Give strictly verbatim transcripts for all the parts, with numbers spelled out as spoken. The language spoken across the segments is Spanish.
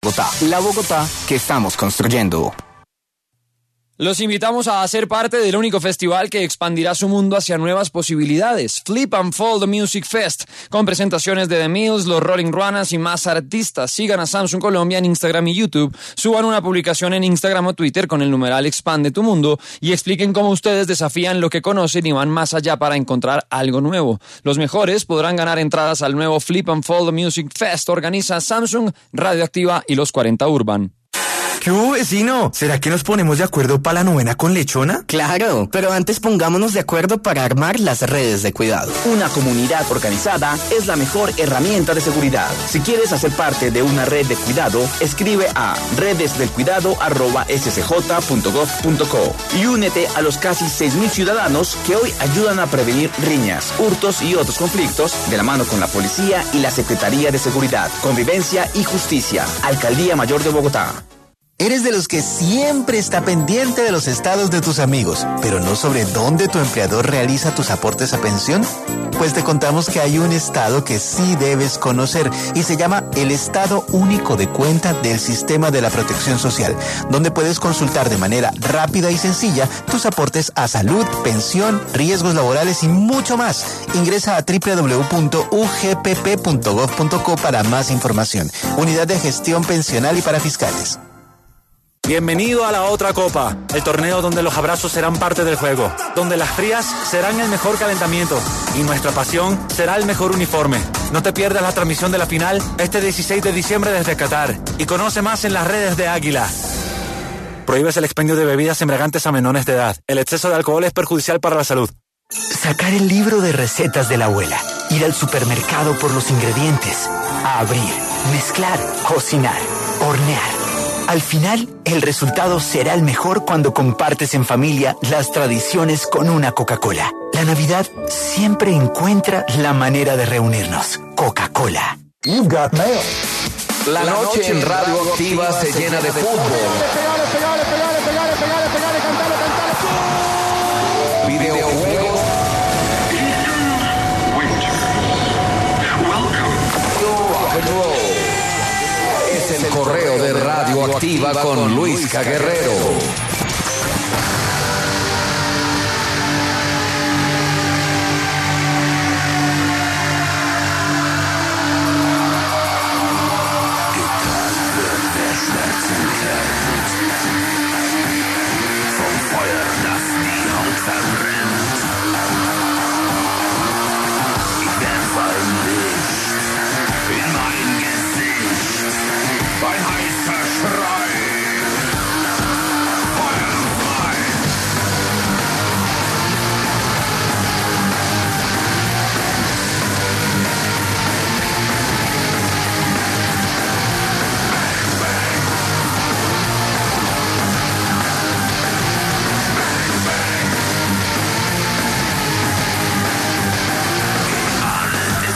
Bogotá, la Bogotá que estamos construyendo. Los invitamos a ser parte del único festival que expandirá su mundo hacia nuevas posibilidades, Flip and Fold Music Fest, con presentaciones de The Mills, los Rolling Runners y más artistas. Sigan a Samsung Colombia en Instagram y YouTube, suban una publicación en Instagram o Twitter con el numeral Expande tu Mundo y expliquen cómo ustedes desafían lo que conocen y van más allá para encontrar algo nuevo. Los mejores podrán ganar entradas al nuevo Flip and Fold Music Fest. Organiza Samsung, Radioactiva y los cuarenta Urban. ¿Qué hubo, vecino? ¿Será que nos ponemos de acuerdo para la novena con lechona? Claro, pero antes pongámonos de acuerdo para armar las redes de cuidado. Una comunidad organizada es la mejor herramienta de seguridad. Si quieres hacer parte de una red de cuidado, escribe a redesdelcuidado arroba s c j punto gov punto co y únete a los casi seis mil ciudadanos que hoy ayudan a prevenir riñas, hurtos y otros conflictos de la mano con la policía y la Secretaría de Seguridad, Convivencia y Justicia, Alcaldía Mayor de Bogotá. ¿Eres de los que siempre está pendiente de los estados de tus amigos, pero no sobre dónde tu empleador realiza tus aportes a pensión? Pues te contamos que hay un estado que sí debes conocer y se llama el Estado Único de Cuenta del Sistema de la Protección Social, donde puedes consultar de manera rápida y sencilla tus aportes a salud, pensión, riesgos laborales y mucho más. Ingresa a doble u doble u doble u punto u g p p punto gov punto co para más información. Unidad de Gestión Pensional y Parafiscales. Bienvenido a la otra copa, el torneo donde los abrazos serán parte del juego, donde las frías serán el mejor calentamiento y nuestra pasión será el mejor uniforme. No te pierdas la transmisión de la final este dieciséis de diciembre desde Qatar y conoce más en las redes de Águila. Prohíbes el expendio de bebidas embriagantes a menores de edad. El exceso de alcohol es perjudicial para la salud. Sacar el libro de recetas de la abuela, ir al supermercado por los ingredientes, abrir, mezclar, cocinar, hornear. Al final, el resultado será el mejor cuando compartes en familia las tradiciones con una Coca-Cola. La Navidad siempre encuentra la manera de reunirnos. Coca-Cola. You've got mail. La noche en Radioactiva se llena de fútbol. Videojuegos. Rock and roll. Es el correo de Radioactiva con Luisca Guerrero.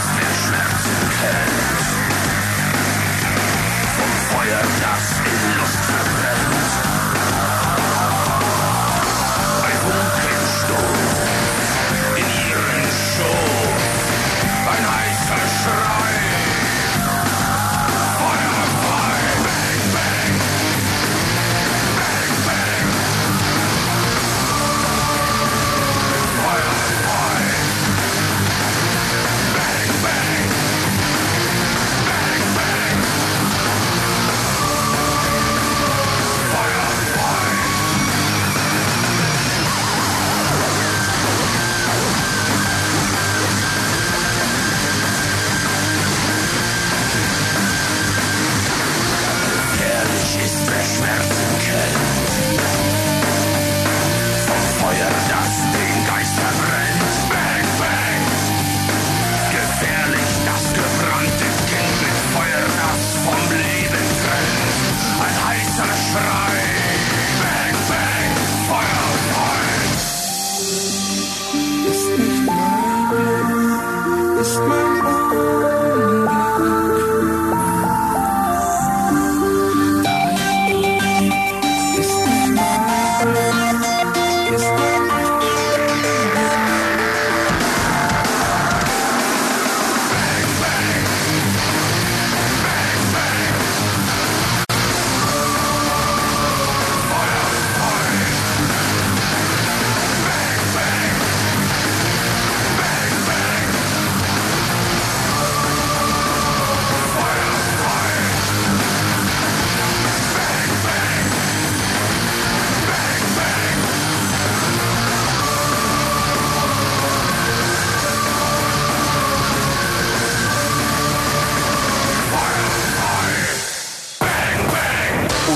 Das in Luft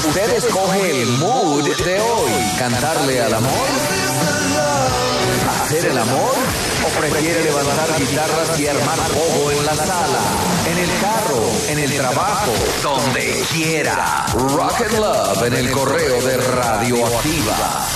Usted escoge el mood de hoy. ¿Cantarle al amor? ¿Hacer el amor? ¿O prefiere levantar guitarras y armar pogo en la sala, en el carro, en el trabajo, donde quiera? Rock and Love en el correo de Radioactiva.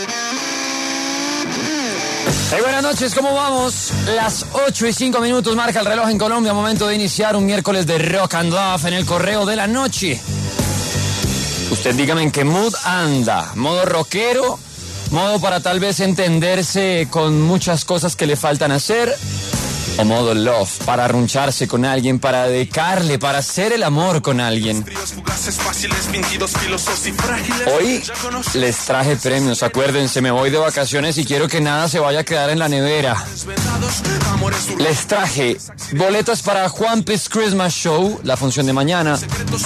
Hey, buenas noches, ¿cómo vamos? Las ocho y cinco minutos marca el reloj en Colombia. Momento de iniciar un miércoles de Rock and Love en el correo de la noche. Usted dígame en qué mood anda. ¿Modo rockero? ¿Modo para tal vez entenderse con muchas cosas que le faltan hacer? ¿O modo love, para arruncharse con alguien, para dedicarle, para hacer el amor con alguien? Hoy les traje premios, acuérdense, me voy de vacaciones y quiero que nada se vaya a quedar en la nevera. Les traje boletas para Juanpi's Christmas Show, la función de mañana.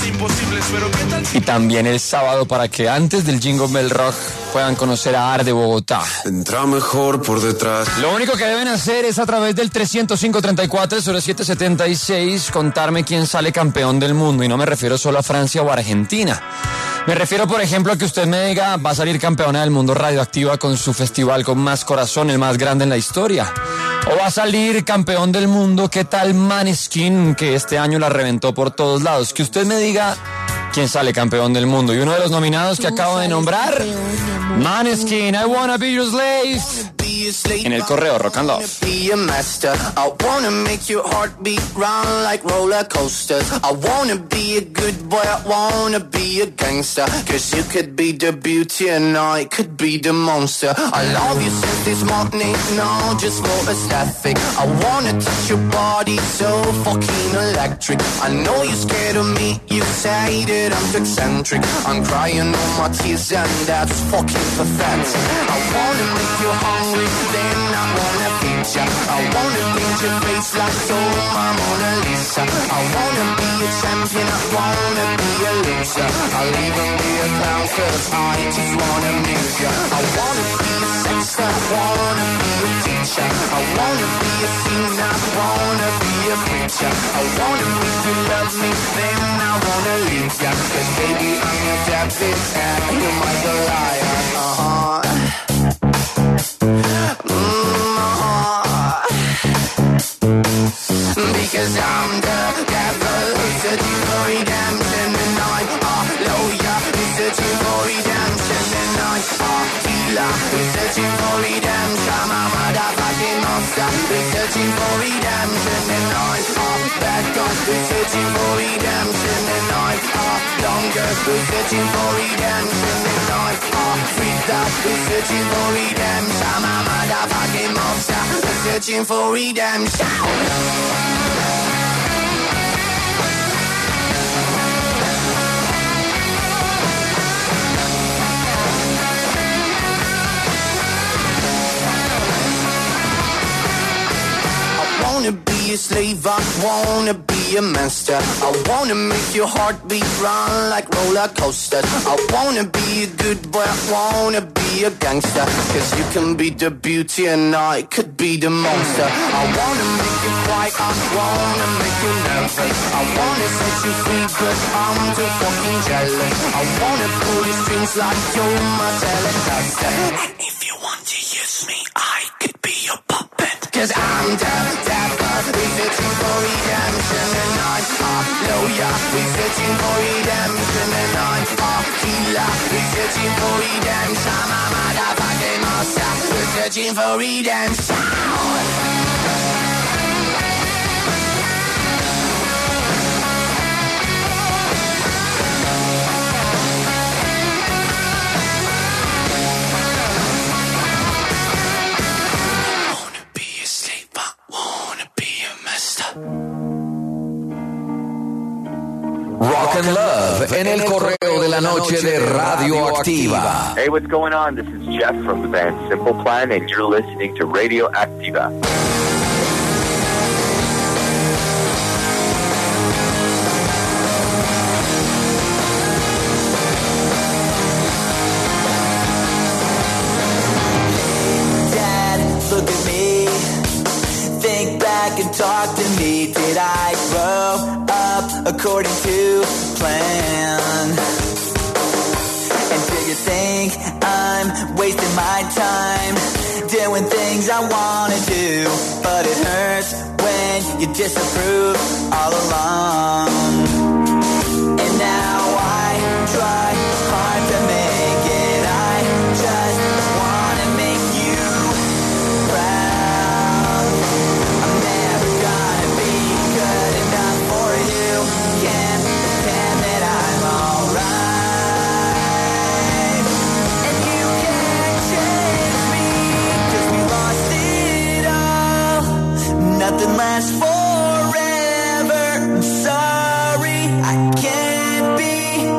Y también el sábado para que antes del Jingle Bell Rock puedan conocer a Ar de Bogotá. Entra mejor por detrás. Lo único que deben hacer es a través del trescientos cinco treinta y cuatro cero siete setenta y seis contarme quién sale campeón del mundo. Y no me refiero solo a Francia o Argentina. Me refiero, por ejemplo, a que usted me diga, va a salir campeona del mundo Radioactiva con su festival con más corazón, el más grande en la historia. O va a salir campeón del mundo, ¿qué tal Maneskin, que este año la reventó por todos lados? Que usted me diga quién sale campeón del mundo. Y uno de los nominados que acabo de nombrar, Maneskin, I Wanna Be Your Slave, en el correo Rock and Love. I wanna make your heartbeat round like roller coasters. I wanna be a good boy, I wanna be a gangster. Cause you could be the beauty and I could be the monster. I love you since this morning, no, just for aesthetic. I wanna touch your body so fucking electric. I know you're scared of me, you say that I'm too eccentric. I'm crying all my tears and that's fucking pathetic. I wanna make you hungry, then I wanna feed ya. I wanna paint your face like so my Mona Lisa. I wanna be a champion, I wanna be a loser. I'll even be a clown cause I just wanna amuse ya. I wanna be a sexter, I wanna be a teacher. I wanna be a singer, I wanna be a preacher. I wanna make you love me, then I wanna leave ya. Cause baby I'm your David and you're my Goliath. Uh-huh. Because I'm the devil who's searching for redemption. And I'm a lawyer who's searching for redemption. And I'm a healer who's searching for redemption. I'm a motherfucking monster who's searching for redemption. And I'm a bad guy who's searching for redemption. And I'm a longer who's searching for redemption. And I'm a freak who's searching for redemption. I'm a motherfucking monster who's searching for redemption. I wanna be a slave, I wanna be a master. I wanna make your heartbeat run like roller coasters. I wanna be a good boy, I wanna be a gangster. Cause you can be the beauty and I could be the monster. I wanna make you cry, I wanna make you nervous. I wanna set you free but I'm too fucking jealous. I wanna pull your strings like you're my Telecaster. And if you want to use me, I could be your puppet. Cause I'm the devil, we're searching for redemption. And I'm a lawyer, we're searching for redemption. And I'm a healer, we're searching for redemption. I'm a motherfucking monster, we're searching for redemption. Rock and Love en el correo de la noche de Radioactiva. Hey, what's going on? This is Jeff from the band Simple Plan, and you're listening to Radioactiva. Dad, look at me. Think back and talk to me. Did I grow up according to plan? think I'm wasting my time doing things I wanna do, but it hurts when you disapprove all along. And now I try hard to make it, I just wanna make you proud. I'm never gonna be good enough for you, can't pretend that I'm alright. And you can't change me, cause we lost it all. Nothing lasts forever, I'm sorry, I can't be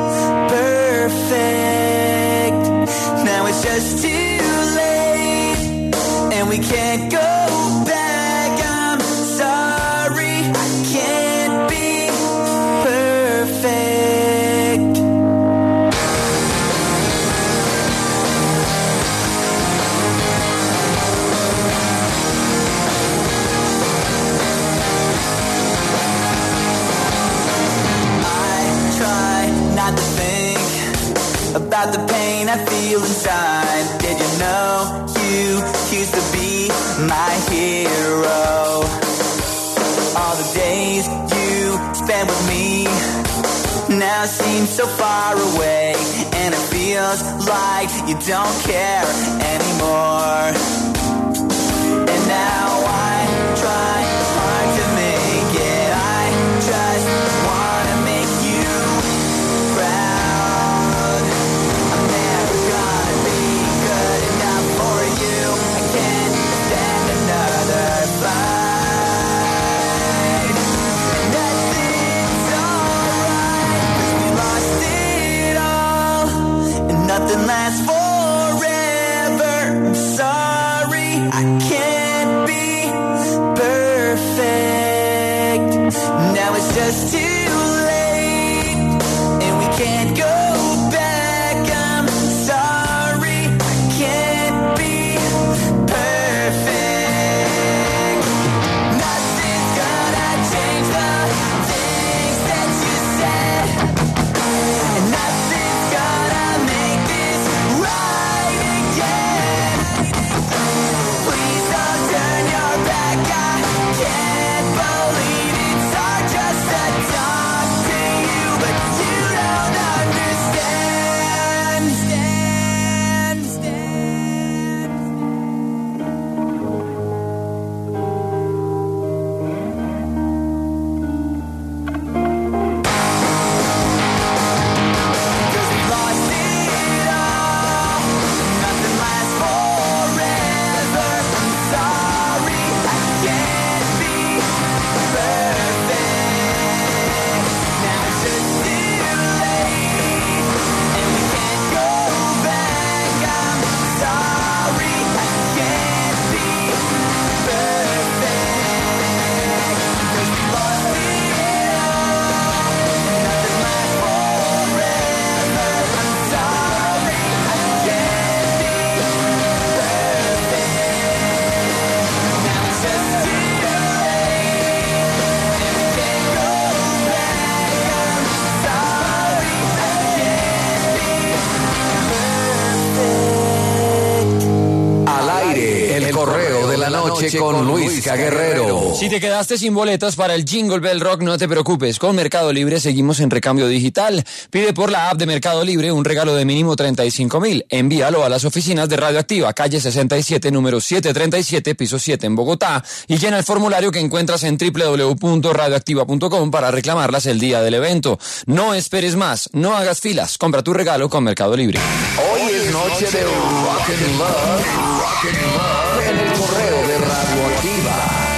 perfect. Now it's just too late, and we can't go back. I'm sorry, I can't be perfect. I try not to think about the pain I feel inside. Did you know you used to be my hero? All the days you spent with me now seem so far away, and it feels like you don't care anymore. And now I try hard to make it, I just wanna make you proud. I'm never gonna be good enough for you, I can't stand another fight. Nothing's alright, cause we lost it all, and nothing lasts forever. I'm sorry, I can't be perfect. Now it's just too late, and we can't go back. I'm sorry, I can't be perfect. Nothing's gonna change the things that you said, and nothing's gonna make this right again. Please don't turn your back, I can't believe it's hard just to talk to you, but you don't understand. Stand, stand. Cause we lost it all, nothing lasts forever. I'm sorry, I can't be perfect. Now it's just too late, and we can't go back. I'm sorry, I can't be perfect. Cause we lost it all, nothing lasts forever. I'm sorry, I can't be perfect. Now it's just too late, and we can't go back. I'm sorry, I can't be perfect. Al aire, el correo de la noche con Luisca Guerrero. Si te quedaste sin boletas para el Jingle Bell Rock, no te preocupes. Con Mercado Libre seguimos en recambio digital. Pide por la app de Mercado Libre un regalo de mínimo treinta y cinco mil. Envíalo a las oficinas de Radioactiva, calle sesenta y siete, número setecientos treinta y siete, piso siete en Bogotá, y llena el formulario que encuentras en doble u doble u doble u punto radioactiva punto com para reclamarlas el día del evento. No esperes más, no hagas filas, compra tu regalo con Mercado Libre. Hoy es noche de Rock and Love, Rock and Love en el correo de Radioactiva.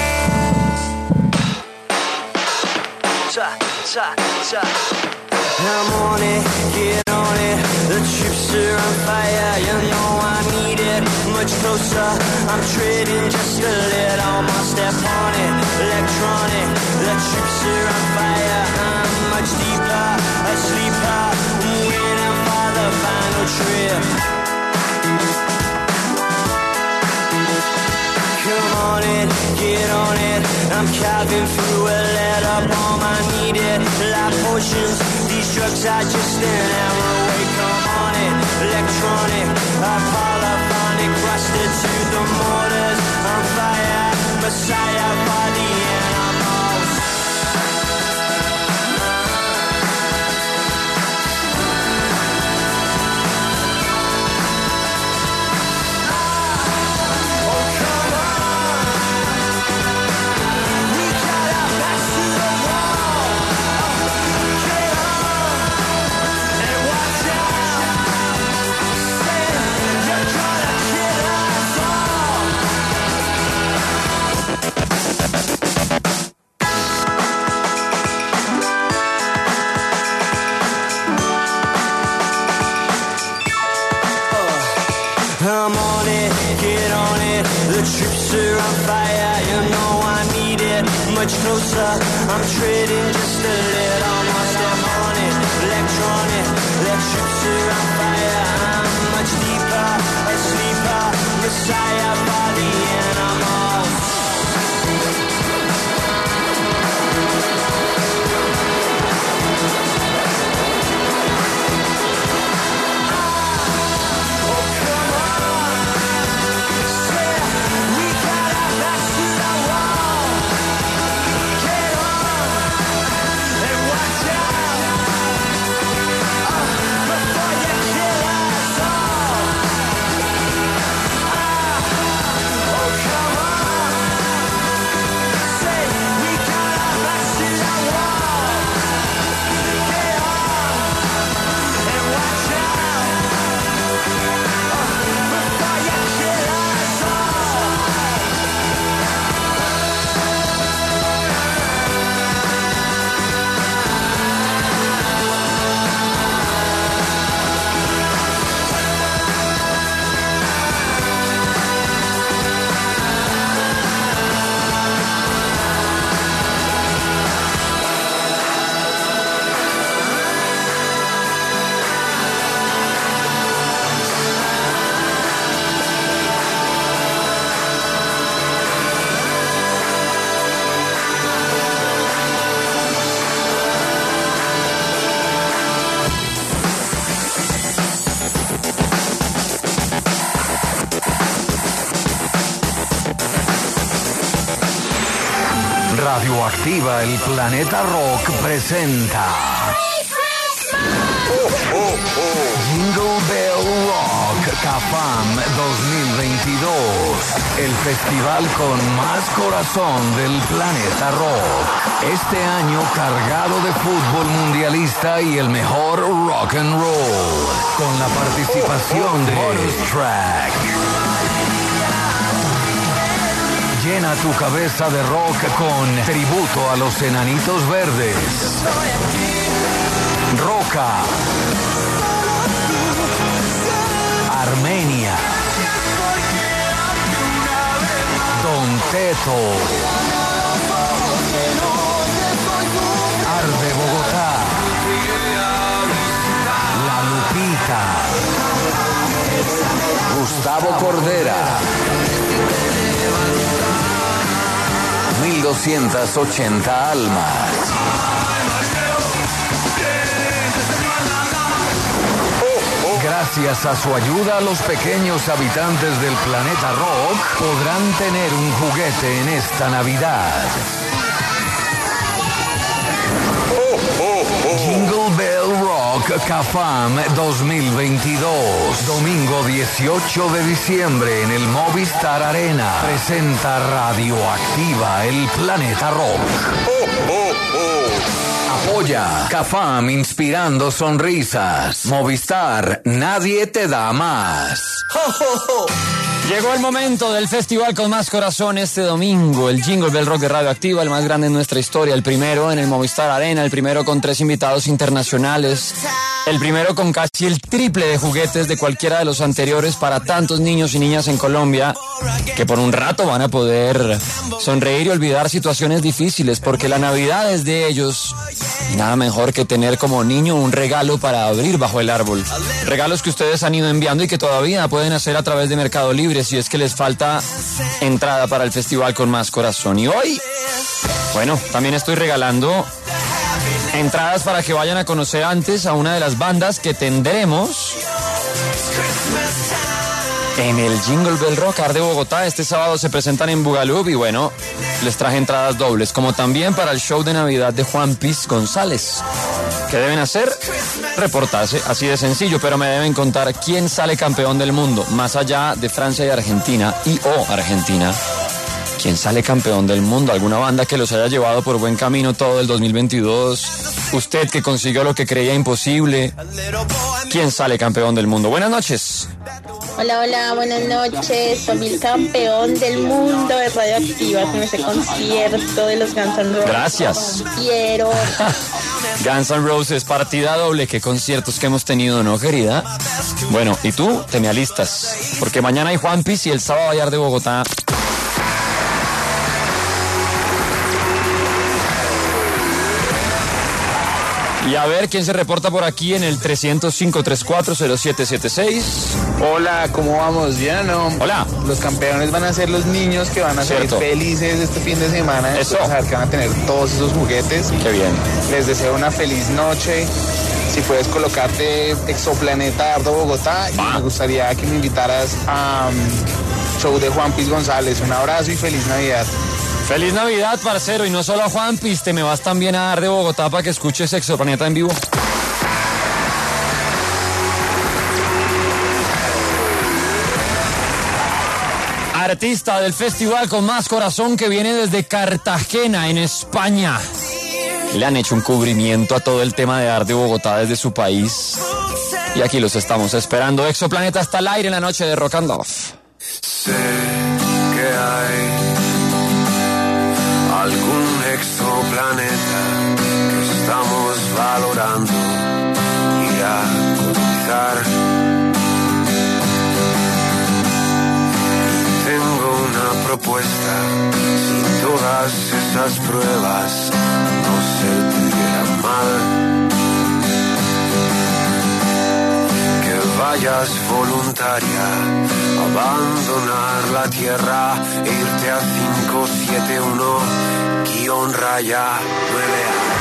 Cha, cha, cha. I'm on it, get on it. The troops are on fire, you know I need it. Much closer, I'm treading just a little more. Step on it, electronic. The troops are on fire, I'm much deeper, a sleeper. I'm waiting for the final trip. Come on it, get on it. I'm carving through a letter bomb. I need it, life potions. These drugs are just an hour away. Come on it, electronic, polyphonic, rusted to the mortars, on fire, Messiah by the animals. Oh, come on, we got our backs to the wall. Get on and watch out. Say you're gonna kill us all. I'm on it, get on it. The troops are on fire, you know I need it. Much closer, I'm treading just a little more. Step on it, electronic. The troops are on fire, I'm much deeper, a sleeper, Messiah by the animals. Radioactiva, el Planeta Rock presenta Jingle Bell Rock CAFAM dos mil veintidós, el festival con más corazón del Planeta Rock. Este año cargado de fútbol mundialista y el mejor rock and roll, con la participación de Bonus Track. Llena tu cabeza de rock con tributo a los Enanitos Verdes, Roca, Armenia, Don Teto, Arde Bogotá, La Lupita, Gustavo Cordera, mil doscientas ochenta almas. Gracias a su ayuda, los pequeños habitantes del Planeta Rock podrán tener un juguete en esta Navidad. Jingle Bell Rock CAFAM dos mil veintidós, domingo dieciocho de diciembre en el Movistar Arena. Presenta Radioactiva, el Planeta Rock. Apoya CAFAM, inspirando sonrisas. Movistar, nadie te da más. Llegó el momento del festival con más corazón este domingo, el Jingle Bell Rock de Radioactiva, el más grande en nuestra historia, el primero en el Movistar Arena, el primero con tres invitados internacionales, el primero con casi el triple de juguetes de cualquiera de los anteriores para tantos niños y niñas en Colombia que por un rato van a poder sonreír y olvidar situaciones difíciles, porque la Navidad es de ellos y nada mejor que tener como niño un regalo para abrir bajo el árbol. Regalos que ustedes han ido enviando y que todavía pueden hacer a través de Mercado Libre si es que les falta entrada para el festival con más corazón. Y hoy, bueno, también estoy regalando entradas para que vayan a conocer antes a una de las bandas que tendremos En el Jingle Bell Rock Art de Bogotá este sábado se presentan en Bugaloop y bueno, les traje entradas dobles, como también para el show de Navidad de Juan Piz González. ¿Qué deben hacer? Reportarse, así de sencillo, pero me deben contar quién sale campeón del mundo, más allá de Francia y Argentina, y o Argentina. ¿Quién sale campeón del mundo? ¿Alguna banda que los haya llevado por buen camino todo el dos mil veintidós? ¿Usted que consiguió lo que creía imposible? ¿Quién sale campeón del mundo? Buenas noches. Hola, hola, buenas noches. Soy el campeón del mundo de Radioactiva con ese concierto de los Guns N' Roses. Gracias. Quiero. Guns N' Roses, partida doble. Qué conciertos que hemos tenido, ¿no, querida? Bueno, ¿y tú? Te me alistas. Porque mañana hay Juan Piz y el sábado hay Art de Bogotá. Y a ver quién se reporta por aquí en el trescientos cinco, treinta y cuatro, cero siete siete seis. Hola, ¿cómo vamos? ¿Bien o no? Hola. Los campeones van a ser los niños que van a Cierto. ser felices este fin de semana. Eso. Después de saber que van a tener todos esos juguetes. Qué bien. Les deseo una feliz noche. Si puedes colocarte Exoplaneta Ardo Bogotá, y me gustaría que me invitaras a um, show de Juan Piz González. Un abrazo y feliz Navidad. Feliz Navidad, parcero, y no solo a Juan Piz, te me vas también a dar de Bogotá para que escuches Exoplaneta en vivo. Artista del festival con más corazón que viene desde Cartagena, en España. Le han hecho un cubrimiento a todo el tema de Art de Bogotá desde su país. Y aquí los estamos esperando. Exoplaneta está al aire en la noche de Rock and Love. Sé que hay algún exoplaneta que estamos valorando ir a colonizar. Tengo una propuesta, si todas esas pruebas no se te dieran mal, que vayas voluntaria a abandonar la tierra e irte a cinco siete uno guión raya nueve A.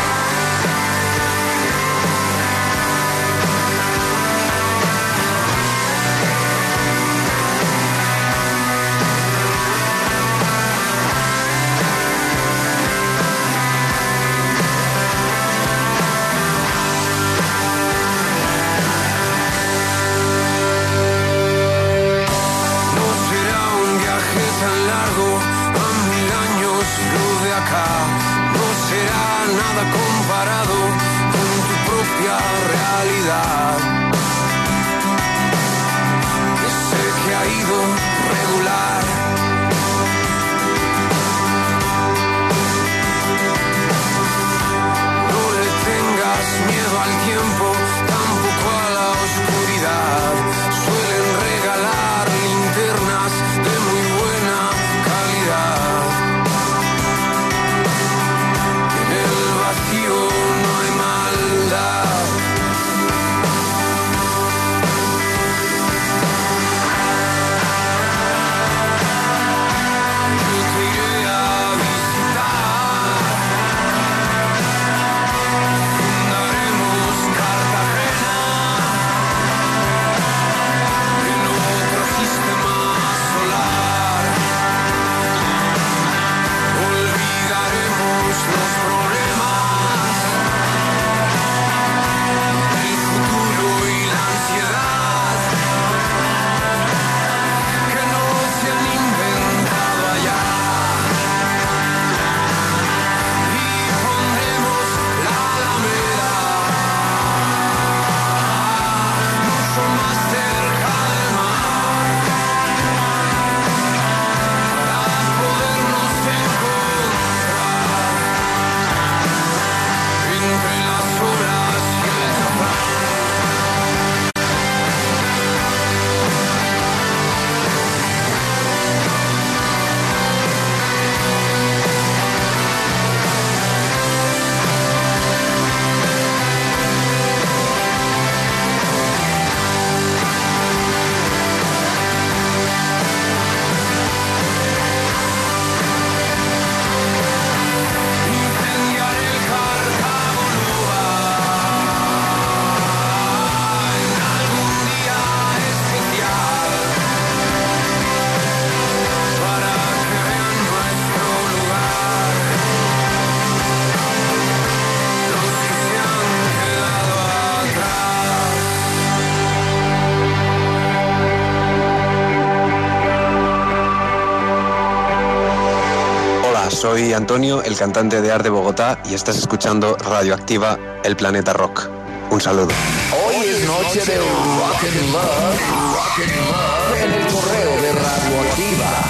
No será nada soy Antonio, el cantante de Arte Bogotá, y estás escuchando Radioactiva, el planeta rock. Un saludo. Hoy es noche de Rock and Love, Rock and Love en el correo de Radioactiva.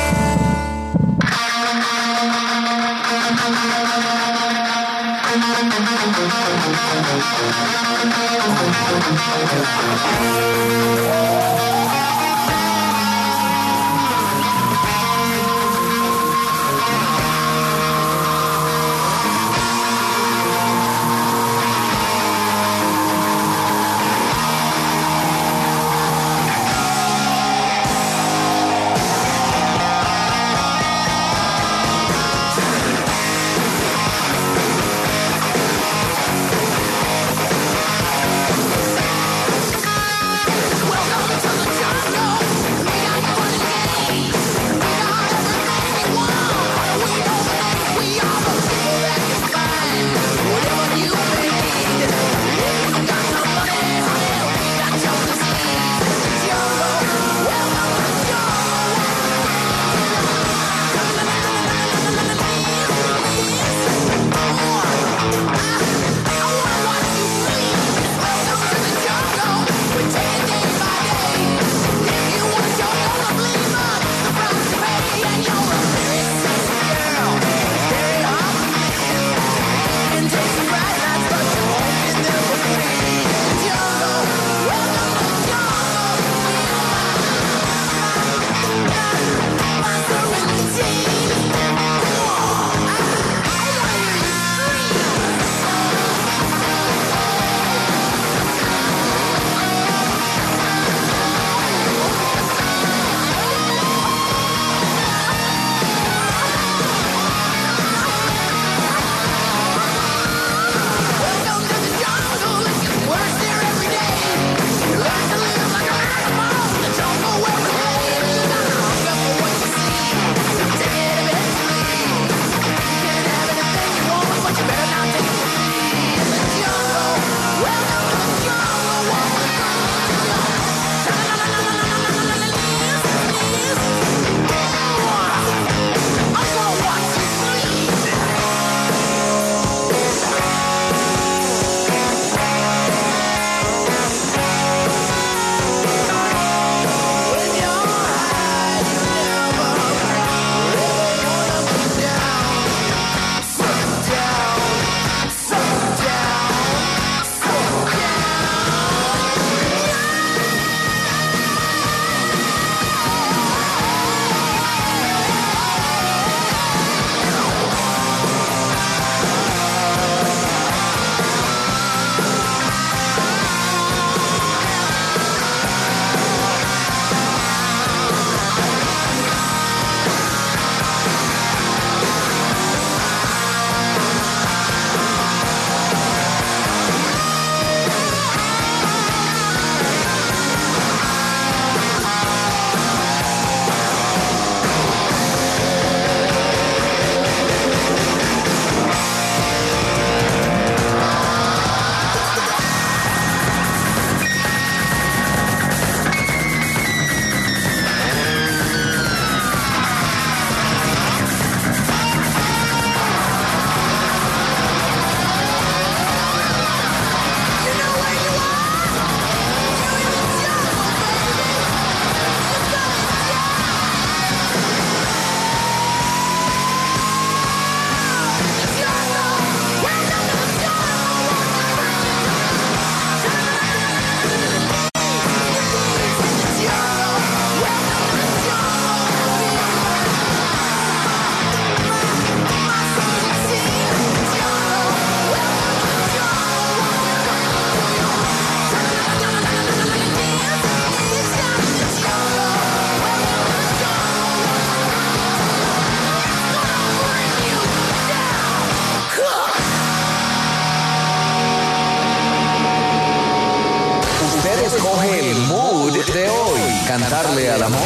¿Cantarle al amor?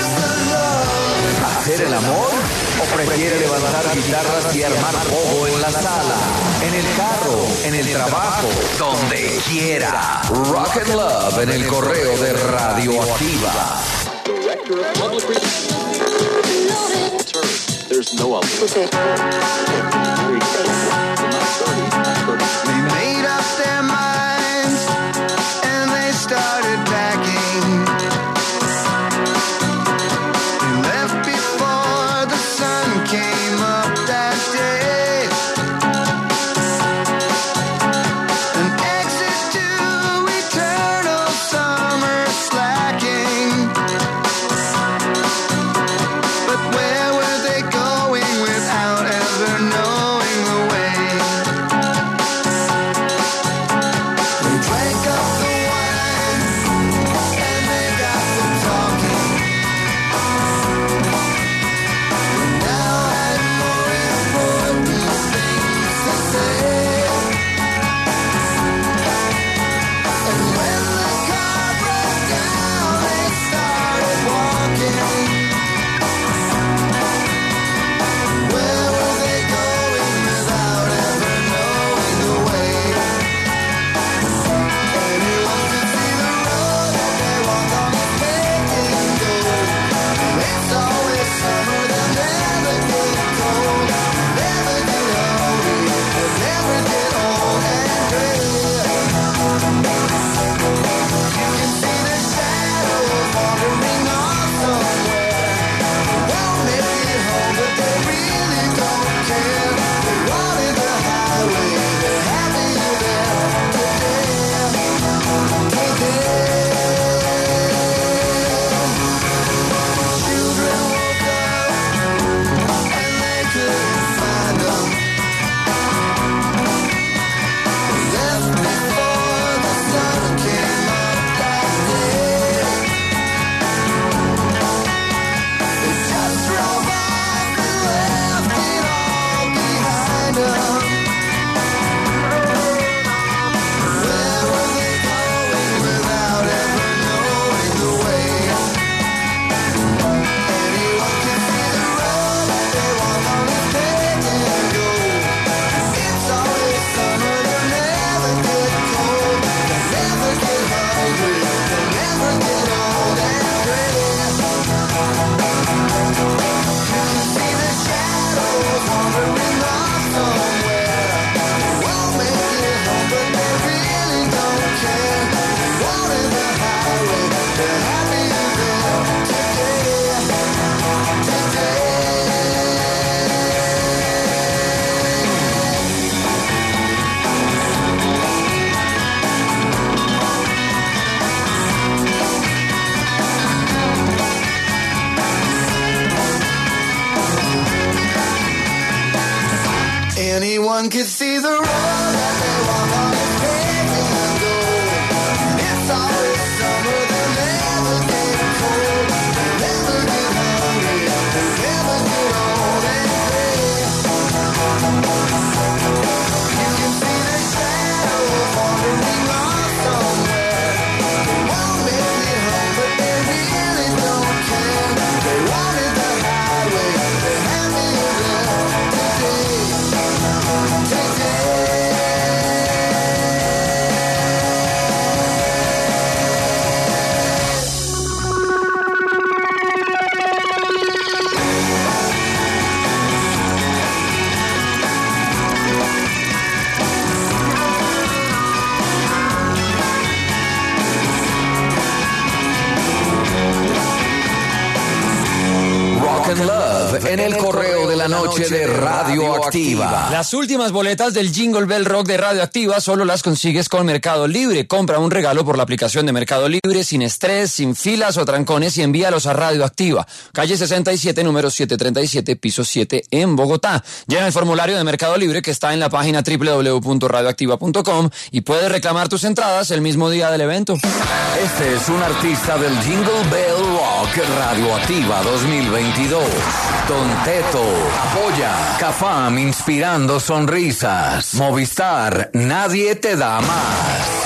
¿Hacer el amor? ¿O prefiere levantar guitarras y armar fuego en la sala, en el carro, en el trabajo, donde quiera? Rock and Love en el correo de Radioactiva. There's no other. Okay. They made up their minds and they started packing. They left before the sun came up that day. An exit to eternal summer slacking. But where were they going without ever knowing the way? They drank up the wine and they got to talking. They now had more important things to say. And when the car broke down, they started walking. Where were they going without ever knowing the way? Anyone could see the road that they walk on is making gold. It's always summer, they'll never get cold, never get hungry, they'll never get old and gray. You can see the shadows wandering off somewhere. Won't make it home, but they really don't care. They wanted the highway, they're happy there today. Today. Children woke up and they couldn't find them. They left before the sun came up that day. They just drove off and left it all behind them. Where were they going without ever knowing the way? Anyone can see the road that they walk on is taking gold. It's always summer, they'll never get cold, they'll never get hungry, they'll never get old and gray. You can see the shadows wandering off somewhere. Won't make it home, but they really don't care. They wanted the highway, they're happy there today. Today. Anyone could see the road that they walk on is paved in gold. It's always summer, they'll never get cold, they'll never get hungry, they'll never get old and gray. You can see the shadows wandering off somewhere. They won't make it home, but they really don't care. They wanted the highway, they're happy there today. Rock and Love en el correo de la noche de Radioactiva. Las últimas boletas del Jingle Bell Rock de Radioactiva solo las consigues con Mercado Libre. Compra un regalo por la aplicación de Mercado Libre sin estrés, sin filas o trancones y envíalos a Radioactiva. Calle sesenta y siete, número setecientos treinta y siete, piso siete en Bogotá. Llena el formulario de Mercado Libre que está en la página doble u doble u doble u punto radioactiva punto com y puedes reclamar tus entradas el mismo día del evento. Este es un artista del Jingle Bell Rock Radioactiva dos mil veintidós. Don Teto apoya. Cafam inspirando sonrisas. Movistar, nadie te da más.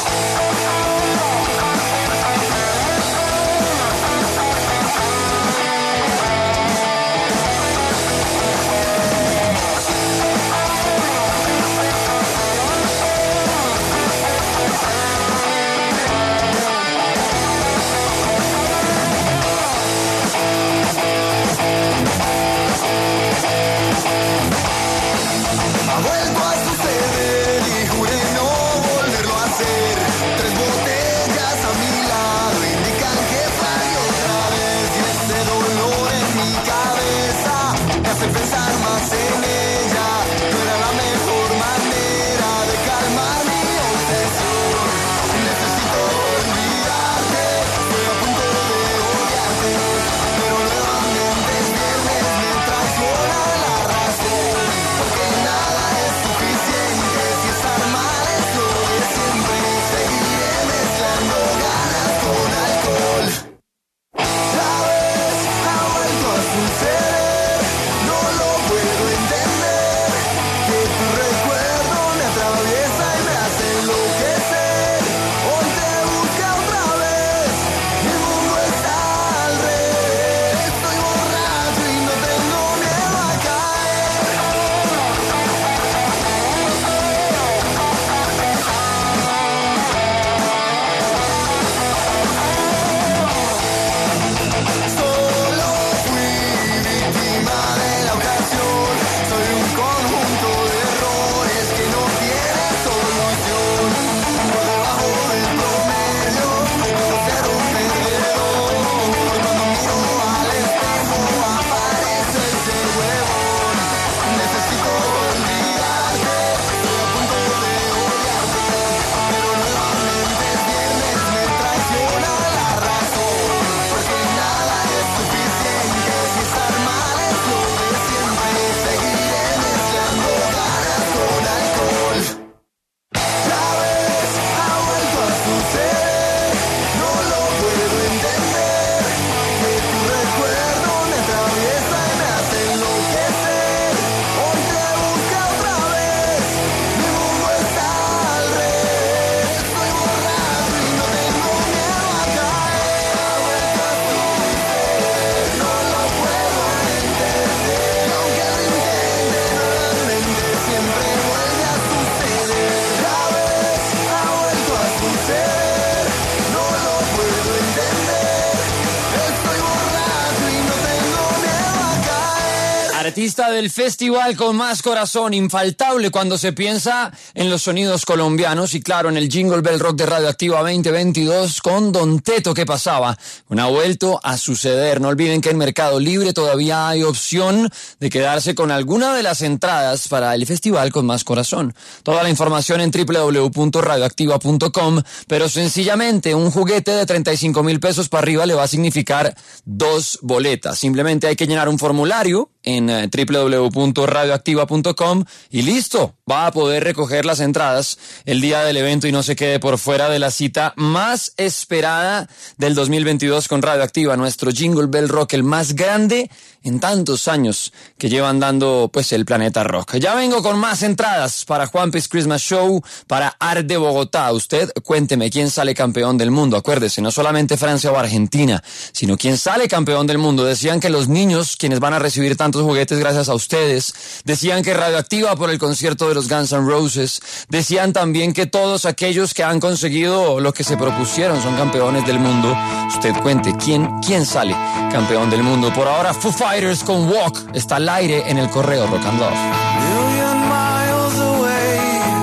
Artista del festival con más corazón, infaltable cuando se piensa en los sonidos colombianos y claro, en el Jingle Bell Rock de Radioactiva veinte veintidós con Don Teto. ¿Qué pasaba? No ha vuelto a suceder. No olviden que en Mercado Libre todavía hay opción de quedarse con alguna de las entradas para el festival con más corazón. Toda la información en doble u doble u doble u punto radioactiva punto com, pero sencillamente un juguete de treinta y cinco mil pesos para arriba le va a significar dos boletas. Simplemente hay que llenar un formulario en doble u doble u doble u punto radioactiva punto com y listo, va a poder recoger las entradas el día del evento y no se quede por fuera de la cita más esperada del dos mil veintidós con Radioactiva, nuestro Jingle Bell Rock, el más grande en tantos años que llevan dando pues el Planeta Rock. Ya vengo con más entradas para Juanpi's Christmas Show, para Arde Bogotá. Usted cuénteme quién sale campeón del mundo. Acuérdese, no solamente Francia o Argentina, sino quién sale campeón del mundo. Decían que los niños, quienes van a recibir tantos juguetes gracias a ustedes, decían que Radioactiva por el concierto de los Guns N' Roses, decían también que todos aquellos que han conseguido lo que se propusieron son campeones del mundo. Usted cuente quién, quién sale campeón del mundo. Por ahora, Foo Fighters con Walk está al aire en el correo Rock and Love. Million miles away,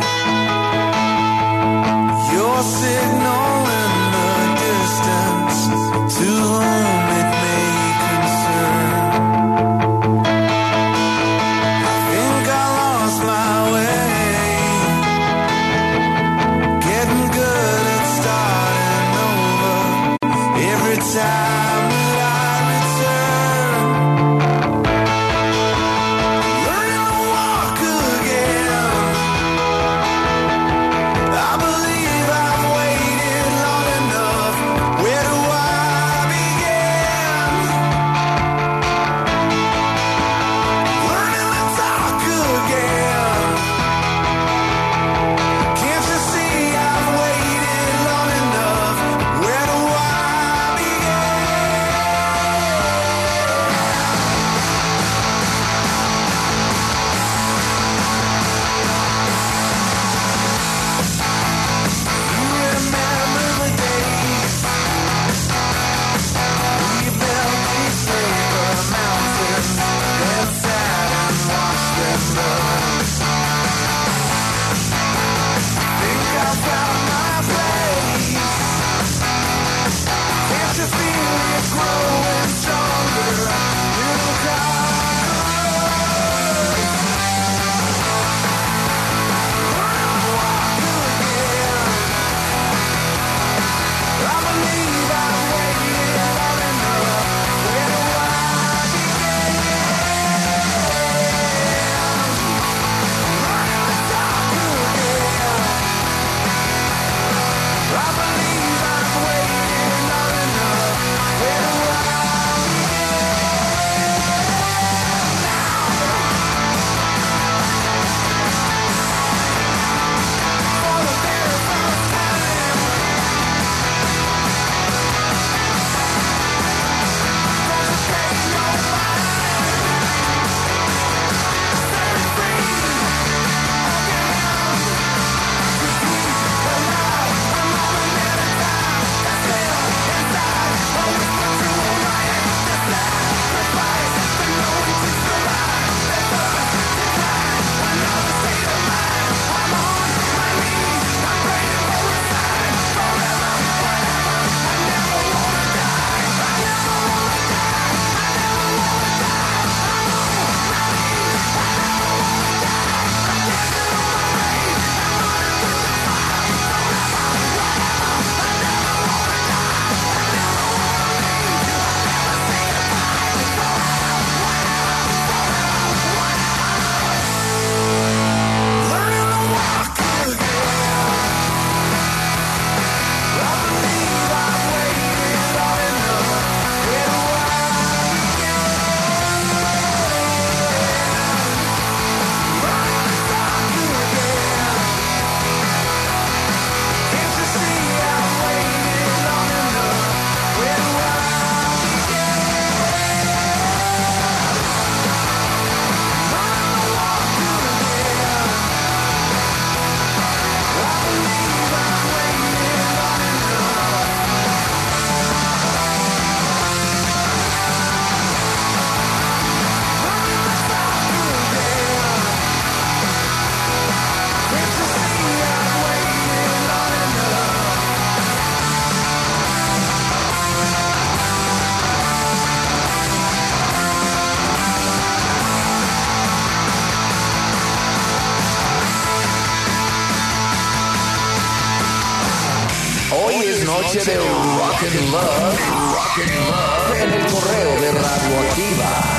your signal in the distance, to whom it may concern. I think I lost my way, getting good at starting over every time. Yeah. noche de Rock and Love, Rock and Love en el correo de Radioactiva.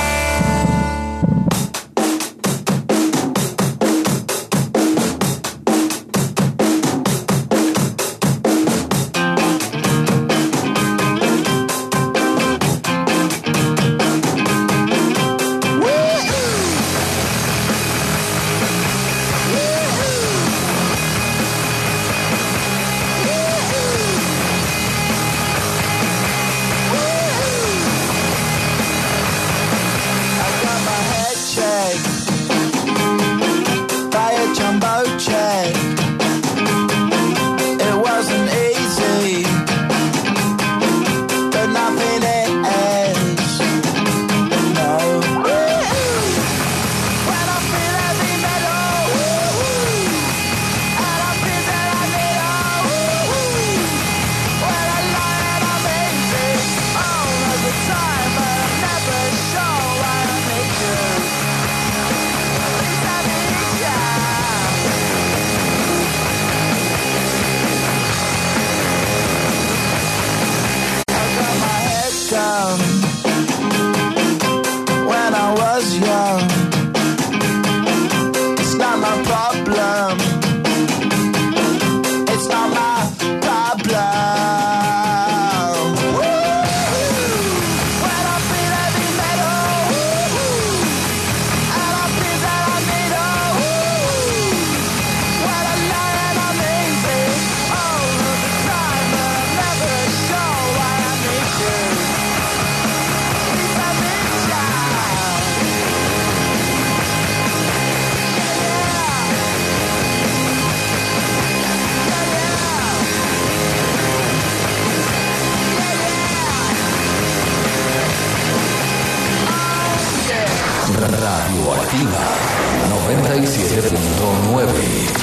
noventa y siete punto nueve.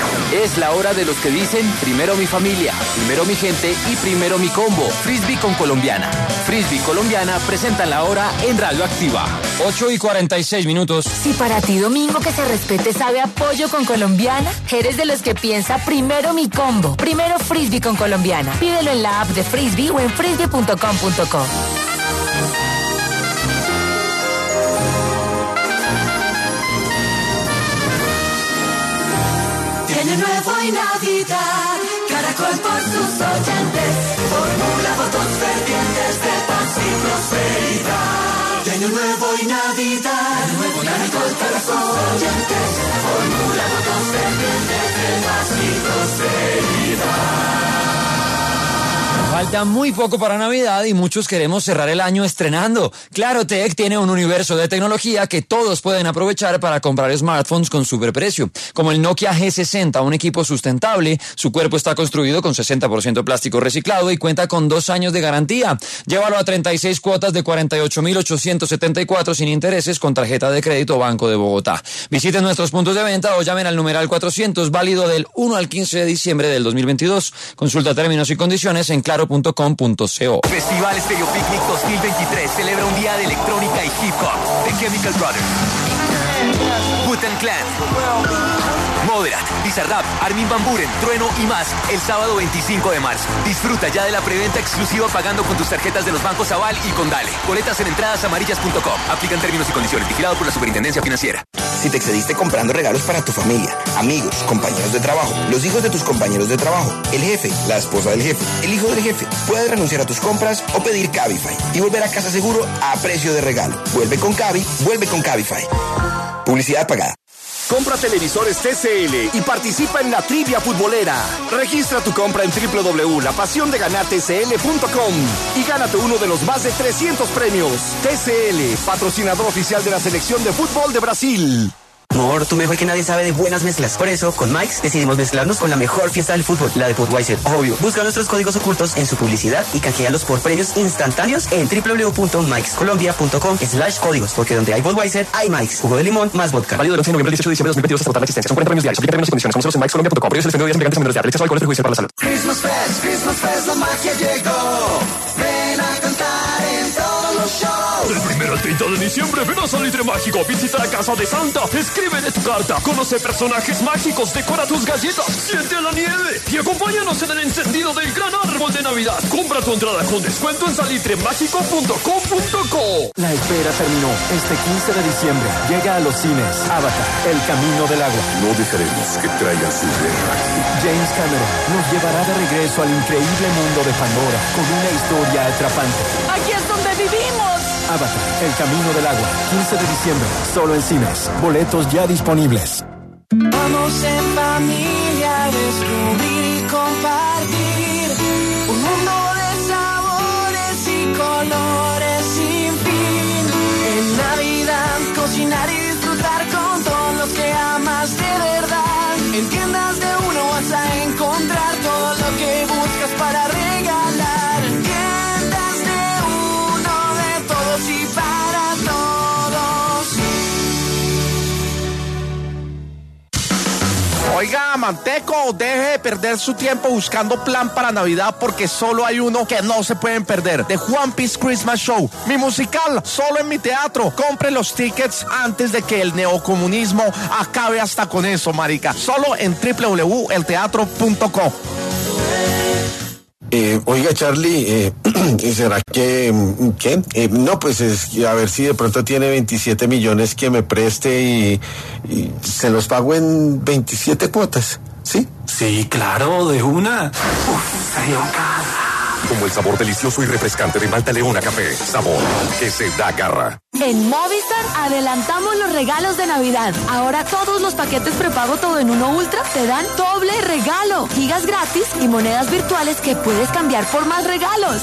Es la hora de los que dicen primero mi familia, primero mi gente y primero mi combo. Frisbee con Colombiana. Frisbee Colombiana presentan la hora en Radioactiva. ocho y cuarenta y seis minutos. Si para ti domingo que se respete sabe a pollo con Colombiana, eres de los que piensa primero mi combo. Primero Frisbee con Colombiana. Pídelo en la app de Frisbee o en frisbee punto com punto co. Año Nuevo y Navidad, Caracol por sus oyentes, formula votos fervientes de paz y prosperidad. De Año Nuevo y Navidad, Año Nuevo Caracol para sus oyentes, formula votos fervientes de paz y prosperidad. Falta muy poco para Navidad y muchos queremos cerrar el año estrenando. Clarotech tiene un universo de tecnología que todos pueden aprovechar para comprar smartphones con superprecio, como el Nokia G sesenta, un equipo sustentable. Su cuerpo está construido con sesenta por ciento plástico reciclado y cuenta con dos años de garantía. Llévalo a treinta y seis cuotas de cuarenta y ocho mil ochocientos setenta y cuatro sin intereses con tarjeta de crédito Banco de Bogotá. Visiten nuestros puntos de venta o llamen al numeral cuatrocientos, válido del uno al quince de diciembre del dos mil veintidós. Consulta términos y condiciones en claro punto com punto co. Festival Stereo Picnic dos mil veintitrés celebra un día de electrónica y hip hop. The Chemical Brothers, Wu-Tang Clan, Moderat, Bizarrap, Armin van Buuren, Trueno y más el sábado veinticinco de marzo. Disfruta ya de la preventa exclusiva pagando con tus tarjetas de los bancos Aval y Condale. Boletas en entradas amarillas punto com. Aplican términos y condiciones. Vigilado por la Superintendencia Financiera. Si te excediste comprando regalos para tu familia, amigos, compañeros de trabajo, los hijos de tus compañeros de trabajo, el jefe, la esposa del jefe, el hijo del jefe, puedes renunciar a tus compras o pedir Cabify y volver a casa seguro a precio de regalo. Vuelve con Cabi, vuelve con Cabify. Publicidad pagada. Compra televisores T C L y participa en la trivia futbolera. Registra tu compra en doble u doble u doble u punto la pasión de ganar t c l punto com y gánate uno de los más de trescientos premios. T C L, patrocinador oficial de la selección de fútbol de Brasil. Amor, tú mejor que nadie sabe de buenas mezclas. Por eso, con Mike's decidimos mezclarnos con la mejor fiesta del fútbol, la de Budweiser. Obvio. Busca nuestros códigos ocultos en su publicidad y canjealos por premios instantáneos en doble u doble u doble u punto mikes colombia punto com slash códigos, porque donde hay Budweiser, hay Mike's. Jugo de limón más vodka. Válido del once de noviembre al dieciocho de diciembre de dos mil veintidós hasta agotar la existencia. Son cuarenta premios diarios. Aplica términos y condiciones. Conócelos en mikes colombia punto com. Por ello, selección de bebidas embriagantes a menores de edad. El exceso de alcohol es perjudicial para la salud. Christmas Fest, Christmas Fest, la magia llegó. Ven a cantar en todos los shows. El primero te treinta de diciembre ven a Salitre Mágico, visita la casa de Santa, escríbele tu carta, conoce personajes mágicos, decora tus galletas, siente la nieve y acompáñanos en el encendido del gran árbol de Navidad. Compra tu entrada con descuento en salitre mágico punto com punto co. La espera terminó. Este quince de diciembre llega a los cines Avatar, El Camino del Agua. No dejaremos que traigan su guerra aquí. James Cameron nos llevará de regreso al increíble mundo de Pandora con una historia atrapante. ¡Aquí es donde vivimos! Avatar, El Camino del Agua, quince de diciembre, solo en cines. Boletos ya disponibles. Vamos en familia a descubrir y compartir un mundo de sabores y colores sin fin. En Navidad cocinar y disfrutar con todos los que amas de verdad. En tiendas de uno vas a encontrar todo lo que buscas para regalar. Tiendas de uno, de todos y para todos. Oiga, Manteco, deje de perder su tiempo buscando plan para Navidad porque solo hay uno que no se pueden perder. The One Piece Christmas Show, mi musical, solo en mi teatro. Compre los tickets antes de que el neocomunismo acabe hasta con eso, marica. Solo en doble u doble u doble u punto el teatro punto co. Eh, oiga, Charlie, eh, ¿será que, qué? Eh, no, pues es, a ver si de pronto tiene veintisiete millones que me preste y, y se los pago en veintisiete cuotas, ¿sí? Sí, claro, de una. Uf, frío, como el sabor delicioso y refrescante de Malta Leona Café. Sabor que se da garra. En Movistar adelantamos los regalos de Navidad. Ahora todos los paquetes prepago todo en uno Ultra te dan doble regalo, gigas gratis y monedas virtuales que puedes cambiar por más regalos.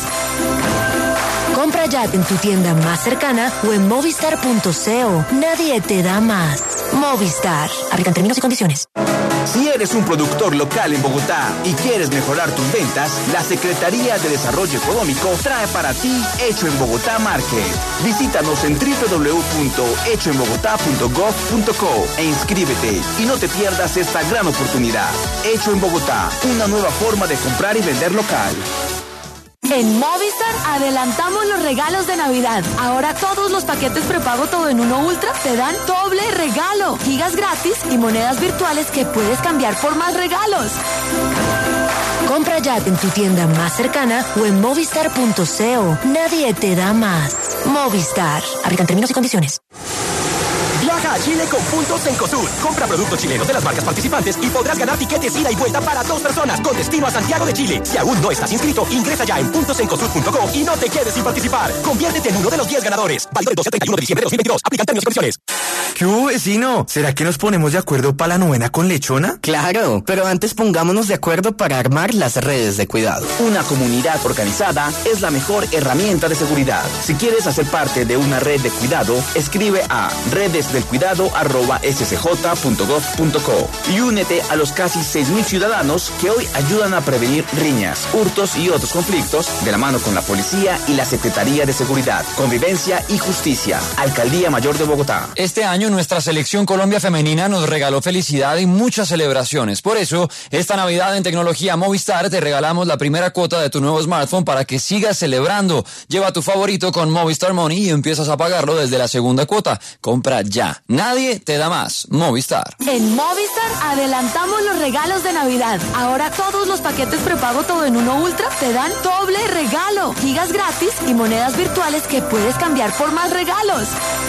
Compra ya en tu tienda más cercana o en movistar punto co. Nadie te da más. Movistar. Aplican términos y condiciones. Si eres un productor local en Bogotá y quieres mejorar tus ventas, la Secretaría de Desarrollo Económico trae para ti Hecho en Bogotá Market. Visítanos en doble u doble u doble u punto hecho en bogotá punto gov punto co e inscríbete y no te pierdas esta gran oportunidad. Hecho en Bogotá, una nueva forma de comprar y vender local. En Movistar adelantamos los regalos de Navidad. Ahora todos los paquetes prepago todo en uno Ultra te dan doble regalo, gigas gratis y monedas virtuales que puedes cambiar por más regalos. Compra ya en tu tienda más cercana o en movistar punto co. Nadie te da más. Movistar. Aplican términos y condiciones. Viaja a Chile con puntos Cencosud. Compra productos chilenos de las marcas participantes y podrás ganar tiquetes ida y vuelta para dos personas con destino a Santiago de Chile. Si aún no estás inscrito, ingresa ya en puntos cencosud punto com y no te quedes sin participar. Conviértete en uno de los diez ganadores. Válido del doce al treinta y uno de diciembre de dos mil veintidós. Aplican términos y condiciones. ¿Qué hubo, vecino? ¿Será que nos ponemos de acuerdo para la novena con lechona? Claro, pero antes pongámonos de acuerdo para armar las redes de cuidado. Una comunidad organizada es la mejor herramienta de seguridad. Si quieres hacer parte de una red de cuidado, escribe a redesdelcuidado arroba s c j punto gov punto co y únete a los casi seis mil ciudadanos que hoy ayudan a prevenir riñas, hurtos y otros conflictos de la mano con la policía y la Secretaría de Seguridad, Convivencia y Justicia, Alcaldía Mayor de Bogotá. Este año nuestra selección Colombia femenina nos regaló felicidad y muchas celebraciones. Por eso, esta Navidad en Tecnología Movistar te regalamos la primera cuota de tu nuevo smartphone para que sigas celebrando. Lleva tu favorito con Movistar Money y empiezas a pagarlo desde la segunda cuota. Compra ya. Nadie te da más. Movistar. En Movistar adelantamos los regalos de Navidad. Ahora todos los paquetes prepago todo en uno Ultra te dan doble regalo, gigas gratis y monedas virtuales que puedes cambiar por más regalos.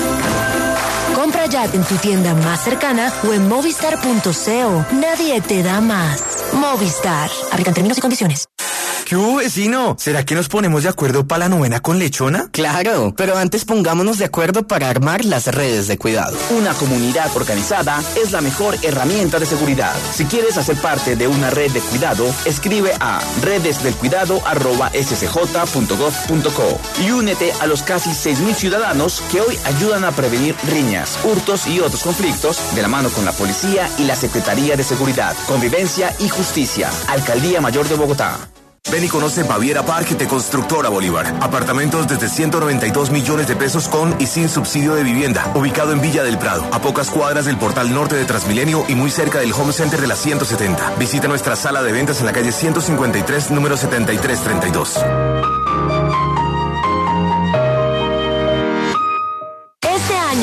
Compra ya en tu tienda más cercana o en movistar punto co. Nadie te da más. Movistar. Aplican términos y condiciones. ¿Qué hubo, vecino? ¿Será que nos ponemos de acuerdo para la novena con lechona? Claro, pero antes pongámonos de acuerdo para armar las redes de cuidado. Una comunidad organizada es la mejor herramienta de seguridad. Si quieres hacer parte de una red de cuidado, escribe a redesdelcuidado arroba s c j punto gov punto co y únete a los casi seis mil ciudadanos que hoy ayudan a prevenir riñas, hurtos y otros conflictos de la mano con la policía y la Secretaría de Seguridad, Convivencia y Justicia, Alcaldía Mayor de Bogotá. Ven y conoce Baviera Park de Constructora Bolívar. Apartamentos desde ciento noventa y dos millones de pesos con y sin subsidio de vivienda. Ubicado en Villa del Prado, a pocas cuadras del portal norte de Transmilenio y muy cerca del Home Center de la ciento setenta. Visita nuestra sala de ventas en la calle ciento cincuenta y tres, número setenta y tres treinta y dos.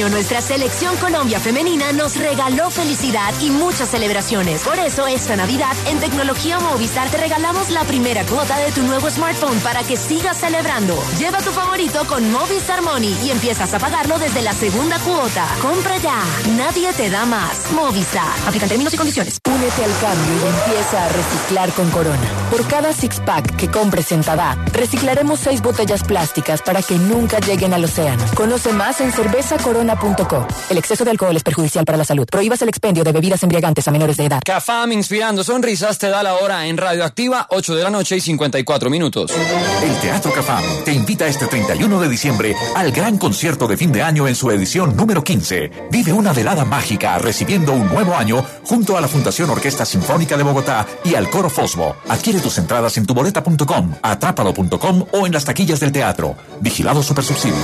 año nuestra selección Colombia femenina nos regaló felicidad y muchas celebraciones. Por eso esta Navidad en Tecnología Movistar te regalamos la primera cuota de tu nuevo smartphone para que sigas celebrando. Lleva tu favorito con Movistar Money y empiezas a pagarlo desde la segunda cuota. Compra ya. Nadie te da más. Movistar. Aplican términos y condiciones. Únete al cambio y empieza a reciclar con Corona. Por cada six pack que compres en Tada, reciclaremos seis botellas plásticas para que nunca lleguen al océano. Conoce más en cerveza corona punto co. El exceso de alcohol es perjudicial para la salud. Prohíbas el expendio de bebidas embriagantes a menores de edad. Cafam, inspirando sonrisas, te da la hora en Radioactiva, ocho de la noche y cincuenta y cuatro minutos. El Teatro Cafam te invita este treinta y uno de diciembre al gran concierto de fin de año en su edición número quince. Vive una velada mágica recibiendo un nuevo año junto a la Fundación Orquesta Sinfónica de Bogotá y al Coro Fosbo. Adquiere tus entradas en tuboleta punto com, atrápalo punto com o en las taquillas del teatro. Vigilado Supersubsidio.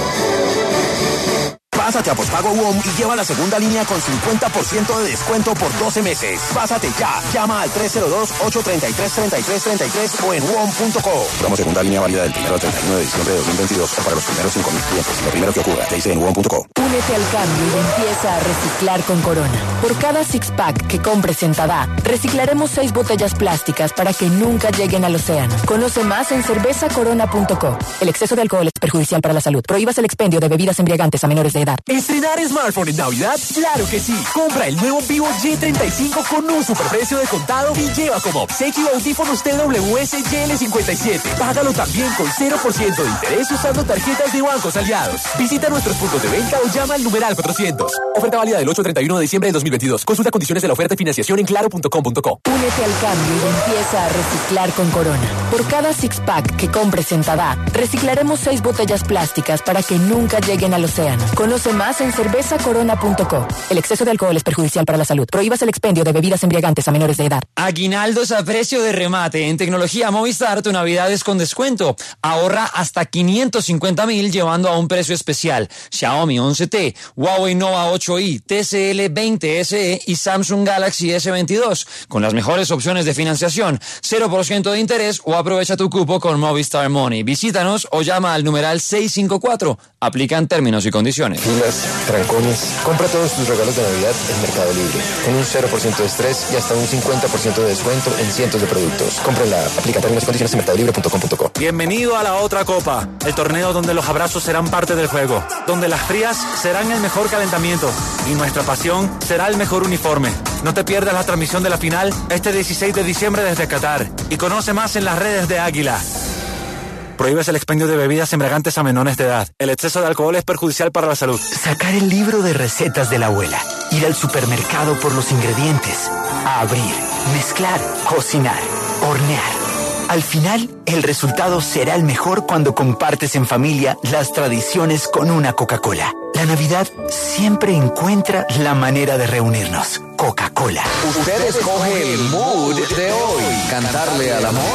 Pásate a Postpago W O M y lleva la segunda línea con cincuenta por ciento de descuento por doce meses. Pásate ya. Llama al tres cero dos, ocho tres tres, tres tres tres tres o en W O M punto co. Promo segunda línea válida del primero al treinta y uno de diciembre de dos mil veintidós o para los primeros cinco mil clientes. Lo primero que ocurra, te dice en W O M punto co. Únete al cambio y empieza a reciclar con Corona. Por cada six pack que compres en Tada, reciclaremos seis botellas plásticas para que nunca lleguen al océano. Conoce más en cerveza corona punto co. El exceso de alcohol es perjudicial para la salud. Prohíbas el expendio de bebidas embriagantes a menores de edad. ¿Estrenar smartphone en Navidad? ¡Claro que sí! Compra el nuevo Vivo Y treinta y cinco con un superprecio de contado y lleva como obsequio audífonos T W S Y L cincuenta y siete. Págalo también con cero por ciento de interés usando tarjetas de bancos aliados. Visita nuestros puntos de venta o llama al numeral cuatrocientos. Oferta válida del ocho al treinta y uno de diciembre de dos mil veintidós. Consulta condiciones de la oferta y financiación en claro punto com punto co. Únete al cambio y empieza a reciclar con Corona. Por cada six pack que compres en Tada, reciclaremos seis botellas plásticas para que nunca lleguen al océano. Conoce más en cerveza corona punto co. El exceso de alcohol es perjudicial para la salud. Prohíbas el expendio de bebidas embriagantes a menores de edad. Aguinaldos a precio de remate. En Tecnología Movistar, tu Navidad es con descuento. Ahorra hasta quinientos cincuenta mil llevando a un precio especial. Xiaomi once T, Huawei Nova ocho i, T C L veinte S E y Samsung Galaxy S veintidós. Con las mejores opciones de financiación, cero por ciento de interés o aprovecha tu cupo con Movistar Money. Visítanos o llama al numeral seiscientos cincuenta y cuatro. Aplican términos y condiciones. Filas, trancones. Compra todos tus regalos de Navidad en Mercado Libre. Con un cero por ciento de estrés y hasta un cincuenta por ciento de descuento en cientos de productos. Compra en la app. Aplica términos y condiciones en mercado libre punto com punto co. Bienvenido a la otra copa. El torneo donde los abrazos serán parte del juego. Donde las frías serán el mejor calentamiento. Y nuestra pasión será el mejor uniforme. No te pierdas la transmisión de la final este dieciséis de diciembre desde Qatar. Y conoce más en las redes de Águila. Prohíbes el expendio de bebidas embriagantes a menores de edad. El exceso de alcohol es perjudicial para la salud. Sacar el libro de recetas de la abuela. Ir al supermercado por los ingredientes. A abrir, mezclar, cocinar, hornear. Al final, el resultado será el mejor cuando compartes en familia las tradiciones con una Coca-Cola. La Navidad siempre encuentra la manera de reunirnos. Coca-Cola. Usted escoge el mood de hoy. ¿Cantarle al amor?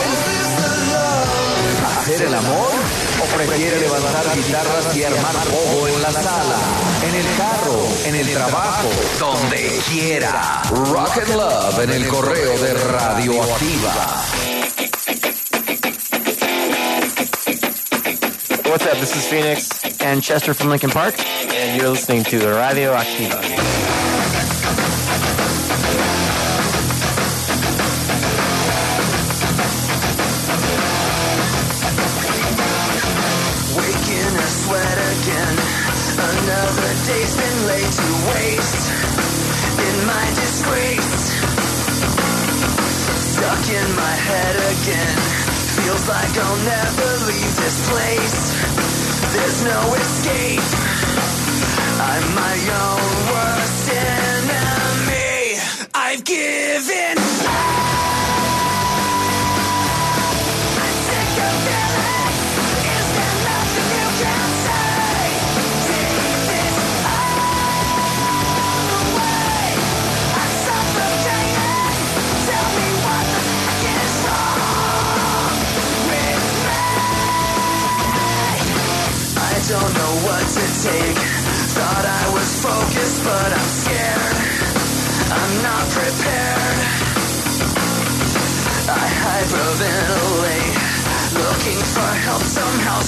¿Hacer el amor? ¿O prefiere levantar guitarras y armar pogo en la sala, en el carro, en el trabajo, donde quiera? Rock and Love en el correo de Radioactiva. What's up? This is Phoenix and Chester from Linkin Park, and you're listening to Radioactiva. Another day's been laid to waste in my disgrace. Stuck in my head again. Feels like I'll never leave this place. There's no escape. I'm my own worst enemy. I've given up. I'm sick of feeling. Is there nothing you can say? Take this all away. I'm suffocating. Tell me what the fuck is wrong with me. I don't know what to take. Thought I was focused, but I'm scared. I'm not prepared. I hyperventilate, looking for help somehow,